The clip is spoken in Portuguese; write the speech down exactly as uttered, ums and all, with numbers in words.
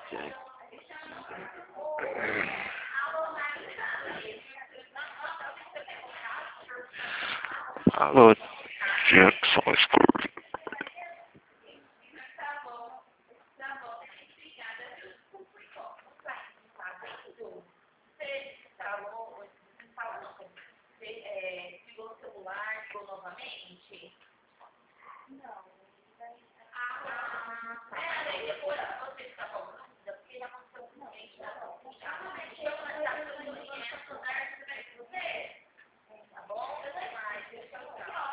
Jack. Alô, Jackson School. Não. Ah, é, depois você fica com dúvida, porque já aconteceu.